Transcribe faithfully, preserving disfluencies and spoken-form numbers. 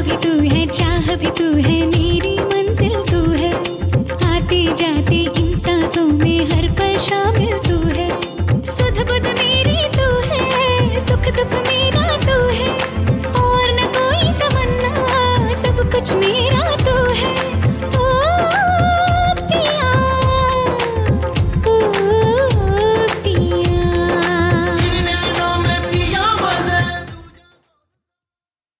भी तू है, चाह भी तू है, मेरी मंजिल तू है। आते जाते इन सांसों में हर पल शामिल तू